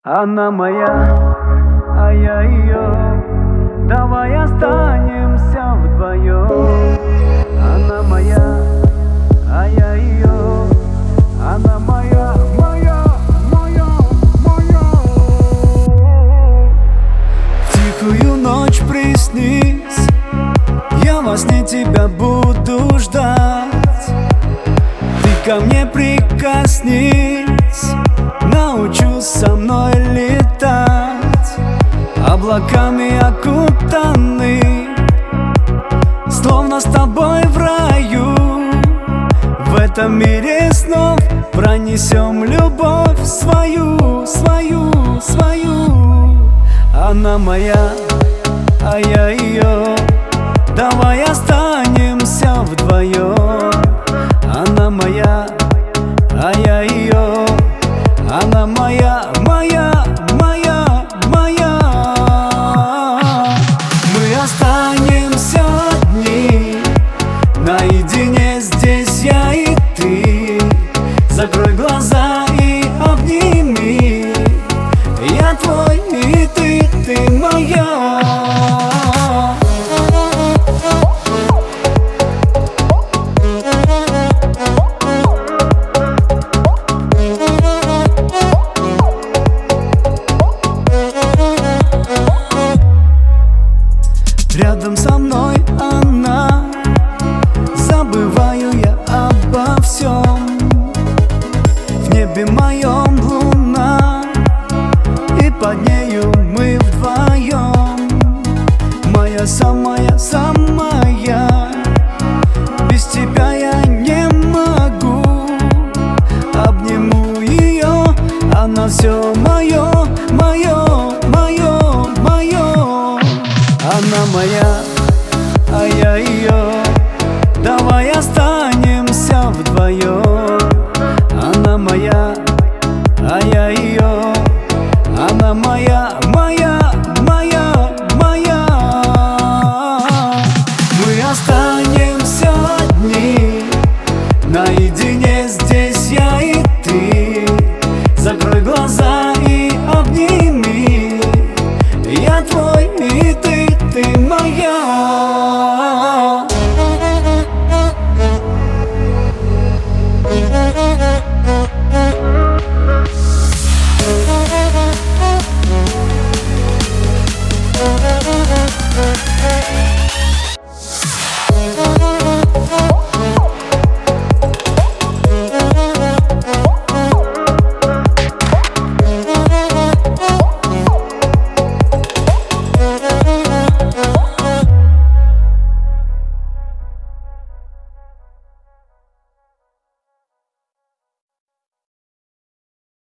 Она моя, а я ее. Давай останемся вдвоем. Она моя, а я ее. Она моя, моя, моя, моя. В тихую ночь приснись, я во сне тебя буду ждать. Ты ко мне прикоснись, научусь со мной летать. Облаками окутаны, словно с тобой в раю. В этом мире снов пронесем любовь свою, свою, свою. Она моя, а я ее. Давай останемся вдвоем. Она моя, а я ее. Она моя, моя, моя, моя. Мы останемся одни, наедине здесь я и ты. Закрой глаза и обними. Я твой и ты моя. Рядом со мной она, забываю я обо всем. В небе моем луна, и под нею мы вдвоем. Моя самая, самая, без тебя я не могу. Обниму ее, она все мое, мое, мое, мое. Она моя, а я ее. Давай останемся вдвоем. Она моя, а я ее. Она моя, моя,